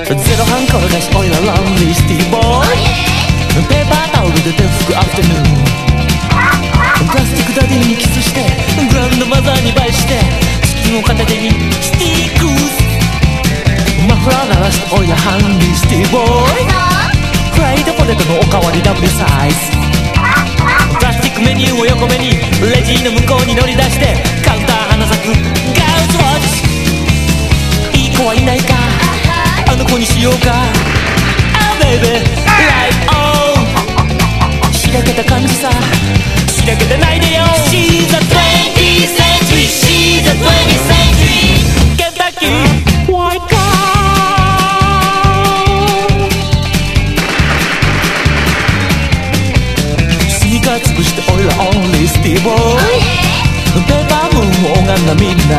ゼロ半転がしオイラロンリーシティボーイ、ペーパータオルで手拭くアフタヌーン、プラスチックダディにキスしてグランドマザーにバイして、スプーンを片手にスティックス、マフラー鳴らしてオイラハンリーシティボーイ、フライドポテトのおかわりダブルサイズ、プラスチックメニューを横目にレジの向こうに乗り出してカウンター花咲くガウスウォッチ、いい子はいないかあの子にしようか、あベイベーライトオン、しらけた感じさ、しらけてないでよ。 She's a 20th century, She's a 20th century ケンタッキーホワイトカー、スニーカー潰してオイラオンリースティーボーイ、ペーパームーンを拝んだみんな